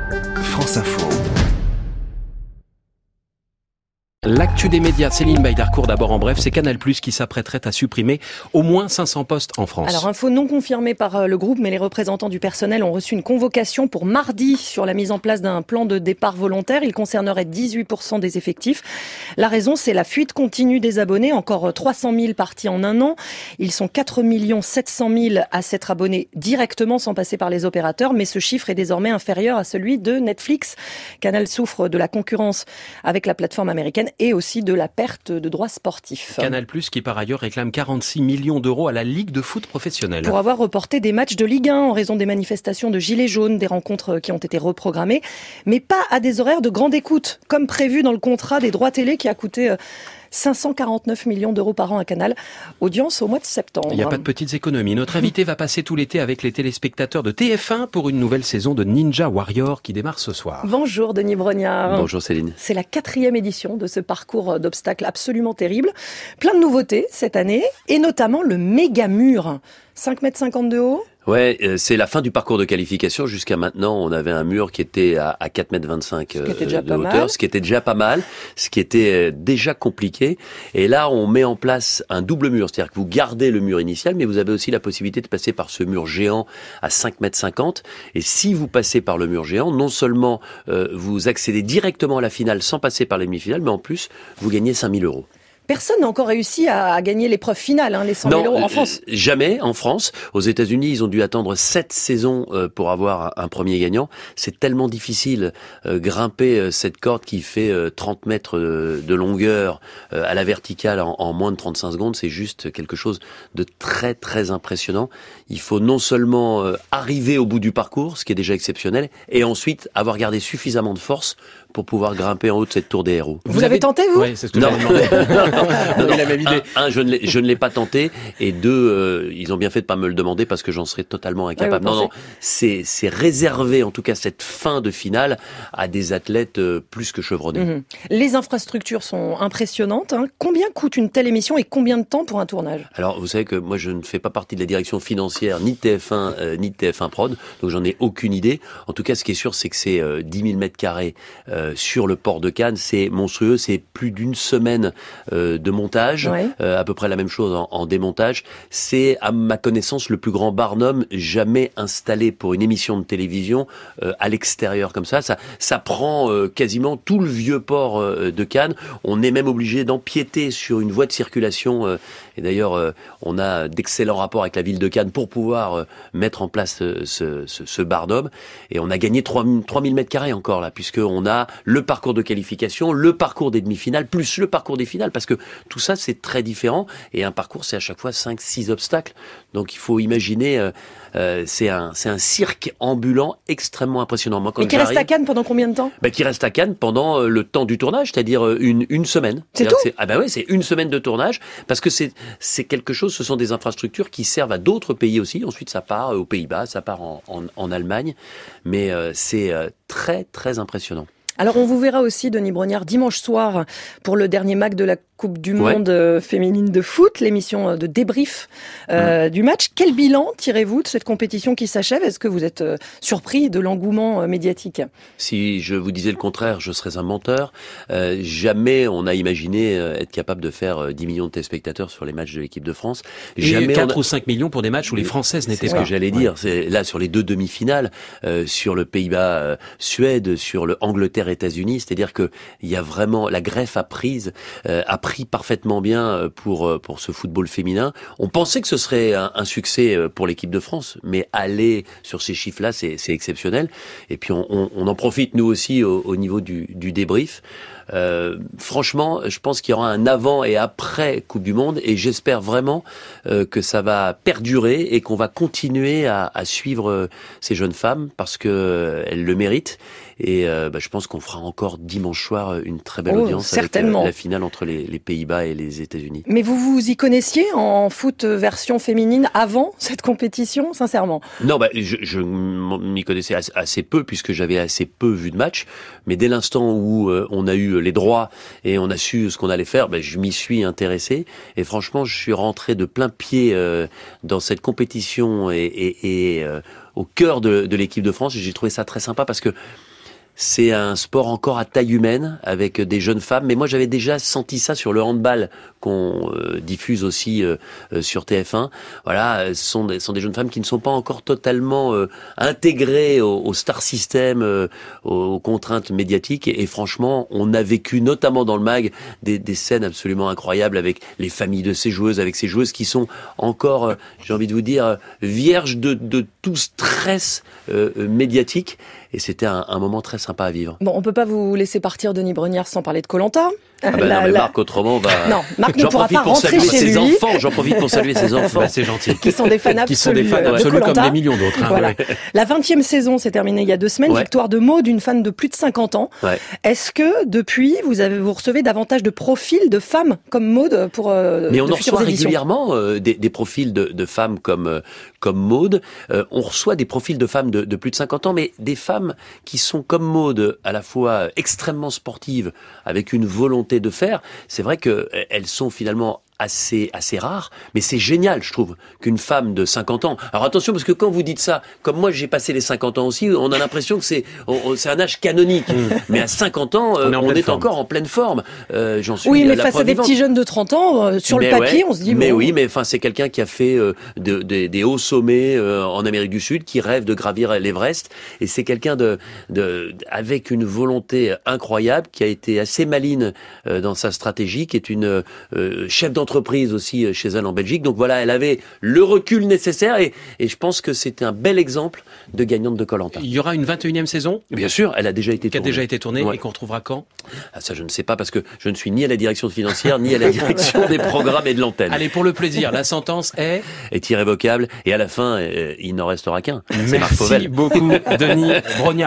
France Info. L'actu des médias, Céline Baydarcourt d'abord en bref, c'est Canal+ qui s'apprêterait à supprimer au moins 500 postes en France. Alors info non confirmée par le groupe, mais les représentants du personnel ont reçu une convocation pour mardi sur la mise en place d'un plan de départ volontaire. Il concernerait 18% des effectifs. La raison, c'est la fuite continue des abonnés, encore 300 000 partis en un an. Ils sont 4 700 000 à s'être abonnés directement sans passer par les opérateurs, mais ce chiffre est désormais inférieur à celui de Netflix. Canal souffre de la concurrence avec la plateforme américaine et aussi de la perte de droits sportifs. Canal+, qui par ailleurs réclame 46 millions d'euros à la Ligue de foot professionnelle. Pour avoir reporté des matchs de Ligue 1 en raison des manifestations de gilets jaunes, des rencontres qui ont été reprogrammées, mais pas à des horaires de grande écoute, comme prévu dans le contrat des droits télé qui a coûté 549 millions d'euros par an à Canal. Audience au mois de septembre. Il n'y a pas de petites économies. Notre invité va passer tout l'été avec les téléspectateurs de TF1 pour une nouvelle saison de Ninja Warrior qui démarre ce soir. Bonjour Denis Brognard. Bonjour Céline. C'est la 4e édition de ce parcours d'obstacles absolument terrible. Plein de nouveautés cette année et notamment le méga mur. 5,50 m de haut. Ouais, c'est la fin du parcours de qualification. Jusqu'à maintenant, on avait un mur qui était à 4,25 m de hauteur, ce qui était déjà pas mal, ce qui était déjà compliqué. Et là, on met en place un double mur, c'est-à-dire que vous gardez le mur initial, mais vous avez aussi la possibilité de passer par ce mur géant à 5,50 m. Et si vous passez par le mur géant, non seulement vous accédez directement à la finale sans passer par les demi-finales, mais en plus, vous gagnez 5 000 euros. Personne n'a encore réussi à gagner l'épreuve finale, les 100 000 euros en France. Jamais en France. Aux États-Unis, ils ont dû attendre 7 saisons pour avoir un premier gagnant. C'est tellement difficile grimper cette corde qui fait 30 mètres de longueur à la verticale en moins de 35 secondes. C'est juste quelque chose de très très impressionnant. Il faut non seulement arriver au bout du parcours, ce qui est déjà exceptionnel, et ensuite avoir gardé suffisamment de force pour pouvoir grimper en haut de cette tour des héros. Vous avez tenté, vous? Oui, c'est ce que j'avais demandé. La même idée. Je ne l'ai pas tenté, et deux, ils ont bien fait de pas me le demander parce que j'en serais totalement incapable. Ouais, non, c'est réservé, en tout cas cette fin de finale, à des athlètes plus que chevronnés. Mmh. Les infrastructures sont impressionnantes. Combien coûte une telle émission et combien de temps pour un tournage? Alors, vous savez que moi, je ne fais pas partie de la direction financière ni de TF1 ni de TF1 Prod, donc j'en ai aucune idée. En tout cas, ce qui est sûr, c'est que c'est 10 000 mètres carrés sur le port de Cannes. C'est monstrueux, c'est plus d'une semaine de montage, ouais. À peu près la même chose en démontage. C'est, à ma connaissance, le plus grand barnum jamais installé pour une émission de télévision à l'extérieur comme ça. Ça prend quasiment tout le vieux port de Cannes. On est même obligé d'empiéter sur une voie de circulation. Et d'ailleurs, on a d'excellents rapports avec la ville de Cannes pour pouvoir mettre en place ce barnum. Et on a gagné 3000 mètres carrés encore là, puisqu'on a le parcours de qualification, le parcours des demi-finales, plus le parcours des finales, parce que tout ça, c'est très différent. Et un parcours, c'est à chaque fois 5-6 obstacles. Donc, il faut imaginer, c'est un cirque ambulant extrêmement impressionnant. Moi, et qui reste à Cannes pendant combien de temps? Qui reste à Cannes pendant le temps du tournage, c'est-à-dire une semaine. C'est tout? C'est une semaine de tournage, parce que c'est quelque chose, ce sont des infrastructures qui servent à d'autres pays aussi. Ensuite, ça part aux Pays-Bas, ça part en Allemagne. Mais c'est très, très impressionnant. Alors, on vous verra aussi, Denis Brognard, dimanche soir pour le dernier MAC de la Coupe du Monde féminine de foot, l'émission de débrief du match. Quel bilan tirez-vous de cette compétition qui s'achève? Est-ce que vous êtes surpris de l'engouement médiatique? Si je vous disais le contraire, je serais un menteur. Jamais on a imaginé être capable de faire 10 millions de téléspectateurs sur les matchs de l'équipe de France. Jamais 4 ou 5 millions pour des matchs où les Françaises n'étaient pas. C'est ce que j'allais dire. C'est là sur les deux demi-finales, sur le Pays-Bas, Suède, sur le Angleterre-États-Unis. C'est-à-dire que il y a vraiment la greffe a pris parfaitement bien pour ce football féminin. On pensait que ce serait un succès pour l'équipe de France, mais aller sur ces chiffres-là, c'est exceptionnel. Et puis on en profite nous aussi au niveau du débrief. Franchement, je pense qu'il y aura un avant et après Coupe du Monde, et j'espère vraiment que ça va perdurer et qu'on va continuer à suivre ces jeunes femmes parce que elles le méritent. Et je pense qu'on fera encore dimanche soir une très belle audience certainement. Avec la finale entre les Pays-Bas et les États-Unis. Mais vous y connaissiez en foot version féminine avant cette compétition, sincèrement? Non, je m'y connaissais assez peu puisque j'avais assez peu vu de match. Mais dès l'instant où on a eu les droits et on a su ce qu'on allait faire, je m'y suis intéressé. Et franchement, je suis rentré de plein pied dans cette compétition et au cœur de l'équipe de France. Et j'ai trouvé ça très sympa parce que c'est un sport encore à taille humaine avec des jeunes femmes. Mais moi, j'avais déjà senti ça sur le handball qu'on diffuse aussi sur TF1. Voilà, ce sont des jeunes femmes qui ne sont pas encore totalement intégrées au star system, aux contraintes médiatiques. Et franchement, on a vécu, notamment dans le mag, des scènes absolument incroyables avec les familles de ces joueuses, avec ces joueuses qui sont encore, j'ai envie de vous dire, vierges de tout stress médiatique. Et c'était un moment très sympa à vivre. Bon, on peut pas vous laisser partir, Denis Brogniart, sans parler de Koh-Lanta. Ah bah non, mais Marc, autrement, on va... Non, Marc ne pourra pas rentrer chez lui. J'en profite pour saluer ses enfants. Bah, c'est gentil. Qui sont des fans absolus. Qui sont des fans absolus comme des millions d'autres. Hein, voilà. ouais. La 20e saison s'est terminée il y a 2 semaines. Ouais. Victoire de Maud, une fan de plus de 50 ans. Ouais. Est-ce que, depuis, vous recevez davantage de profils de femmes comme Maud pour Mais on en futures reçoit éditions régulièrement des profils de femmes comme Maud. On reçoit des profils de femmes de plus de 50 ans, mais des femmes qui sont comme Maud, à la fois extrêmement sportives, avec une volonté de faire. C'est vrai qu'elles sont finalement assez rares, mais c'est génial, je trouve, qu'une femme de 50 ans... Alors attention, parce que quand vous dites ça, comme moi j'ai passé les 50 ans aussi, on a l'impression que c'est un âge canonique. Mais à 50 ans, on est encore en pleine forme. J'en suis oui, mais la face à des vivante. petits jeunes de 30 ans, sur le papier, on se dit... Mais bon, oui, mais enfin c'est quelqu'un qui a fait des hauts sommets en Amérique du Sud, qui rêve de gravir l'Everest, et c'est quelqu'un avec une volonté incroyable, qui a été assez maline dans sa stratégie, qui est une chef d'entreprise aussi chez elle en Belgique. Donc voilà, elle avait le recul nécessaire et je pense que c'était un bel exemple de gagnante de Koh-Lanta. Il y aura une 21e saison. Bien sûr, elle a déjà été tournée. Qui a déjà été tournée, ouais. Et qu'on retrouvera quand? Ah, ça, je ne sais pas, parce que je ne suis ni à la direction financière, ni à la direction des programmes et de l'antenne. Allez, pour le plaisir, la sentence est irrévocable, et à la fin, il n'en restera qu'un. Merci beaucoup, Denis Brogniart.